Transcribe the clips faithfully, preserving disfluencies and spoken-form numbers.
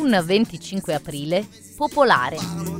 un venticinque aprile popolare.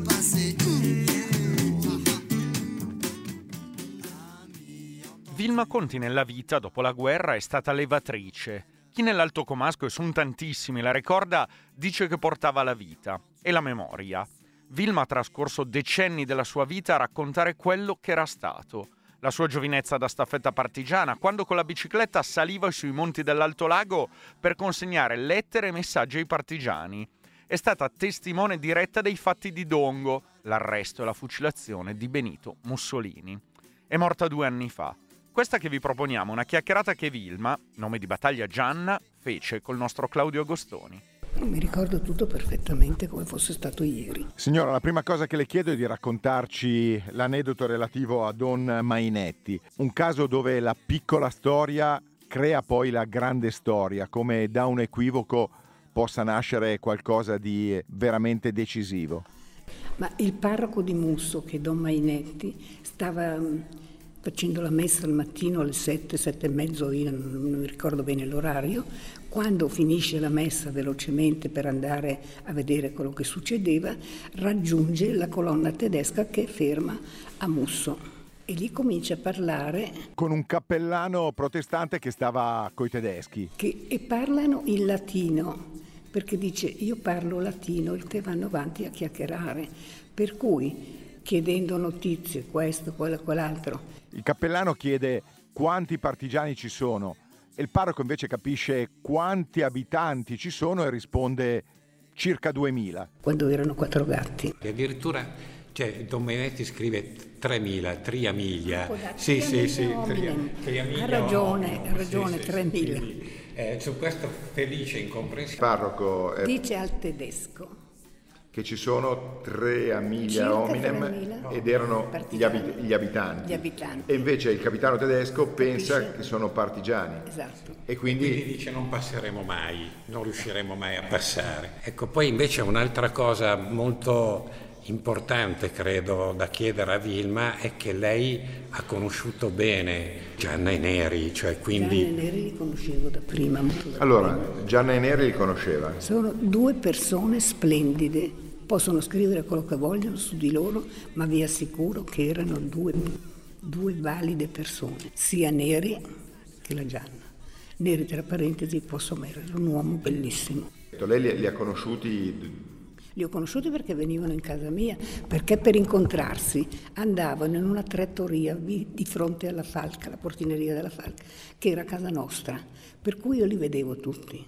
Vilma Conti nella vita, dopo la guerra, è stata levatrice. Chi nell'Alto Comasco, e sono tantissimi, la ricorda, dice che portava la vita e la memoria. Vilma ha trascorso decenni della sua vita a raccontare quello che era stato. La sua giovinezza da staffetta partigiana, quando con la bicicletta saliva sui monti dell'Alto Lago per consegnare lettere e messaggi ai partigiani. È stata testimone diretta dei fatti di Dongo, l'arresto e la fucilazione di Benito Mussolini. È morta due anni fa. Questa che vi proponiamo, una chiacchierata che Vilma, nome di battaglia Gianna, fece col nostro Claudio Agostoni. Mi ricordo tutto perfettamente come fosse stato ieri. Signora, la prima cosa che le chiedo è di raccontarci l'aneddoto relativo a Don Mainetti, un caso dove la piccola storia crea poi la grande storia, come da un equivoco possa nascere qualcosa di veramente decisivo. Ma il parroco di Musso, che è Don Mainetti, stava facendo la messa al mattino alle sette, sette e mezzo, io non mi ricordo bene l'orario. Quando finisce la messa velocemente per andare a vedere quello che succedeva, raggiunge la colonna tedesca che è ferma a Musso e lì comincia a parlare con un cappellano protestante che stava coi tedeschi che, e parlano in latino, perché dice: io parlo latino, e te vanno avanti a chiacchierare, per cui chiedendo notizie, questo, quello, quell'altro. Il cappellano chiede quanti partigiani ci sono e il parroco invece capisce quanti abitanti ci sono e risponde circa duemila. Quando erano quattro gatti. E addirittura, cioè, Don Mainetti scrive tremila, triamiglia. Sì, sì, sì, triamiglia. Ha ragione, ha ragione, sì, sì, tremila. Sì, eh, su questo felice incomprensibile. Parroco è... dice al tedesco che ci sono tre a miglia hominem ed erano gli, abit- gli, abitanti. gli abitanti e invece il capitano tedesco pensa Capisce? che sono partigiani. Esatto. E quindi... quindi dice: non passeremo mai, non riusciremo mai a passare. Ecco, poi invece un'altra cosa molto importante, credo, da chiedere a Vilma è che lei ha conosciuto bene Gianna e Neri, cioè quindi... Gianna e Neri li conoscevo da prima. Molto da allora, prima. Gianna e Neri li conosceva? Sono due persone splendide, possono scrivere quello che vogliono su di loro, ma vi assicuro che erano due, due valide persone, sia Neri che la Gianna. Neri, tra parentesi, posso amare, era un uomo bellissimo. Lei li, li ha conosciuti... Li ho conosciuti perché venivano in casa mia, perché per incontrarsi andavano in una trattoria di fronte alla Falca, la portineria della Falca, che era casa nostra, per cui io li vedevo tutti.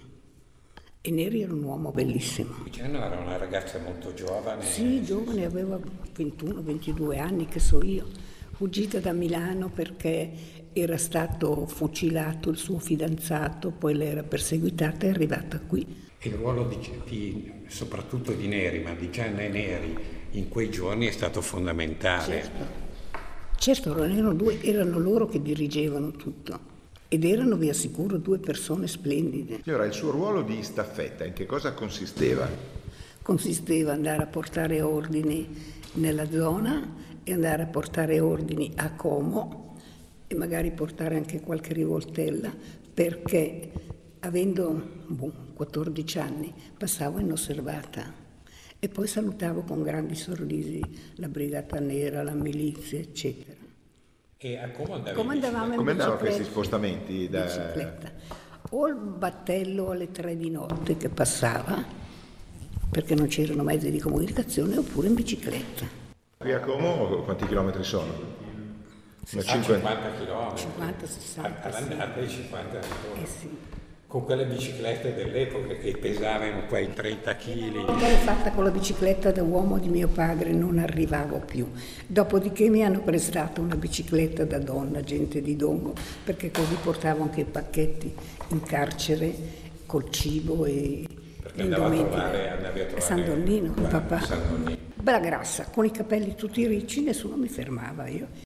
E Neri era un uomo bellissimo. Gianna era una ragazza molto giovane. Sì, giovane, aveva ventuno ventidue anni, che so io, fuggita da Milano perché era stato fucilato il suo fidanzato, poi lei era perseguitata e è arrivata qui. Il ruolo di, di, soprattutto di Neri, ma di Gianna e Neri in quei giorni è stato fondamentale. Certo, certo erano, due, erano loro che dirigevano tutto ed erano, vi assicuro, due persone splendide. Signora, il suo ruolo di staffetta in che cosa consisteva? Consisteva andare a portare ordini nella zona e andare a portare ordini a Como e magari portare anche qualche rivoltella, perché avendo boh, quattordici anni passavo inosservata e poi salutavo con grandi sorrisi la Brigata Nera, la milizia, eccetera. E a come andavi? Come andavamo in Come andavano bicicletta? questi spostamenti? Da... bicicletta. O il battello alle tre di notte che passava, perché non c'erano mezzi di comunicazione, oppure in bicicletta. Qui a Como quanti chilometri sono? cinquanta chilometri. cinquanta sessanta. All'andata e cinquanta ritorno. Eh sì. Con quelle biciclette dell'epoca che pesavano quei trenta chili. L'ho fatta con la bicicletta da uomo di mio padre, non arrivavo più. Dopodiché mi hanno prestato una bicicletta da donna, gente di Dongo, perché così portavo anche i pacchetti in carcere col cibo e perché andavo a trovare, andavi a trovare San Donnino, il papà. San Donnino. Bella grassa, con i capelli tutti ricci, nessuno mi fermava io.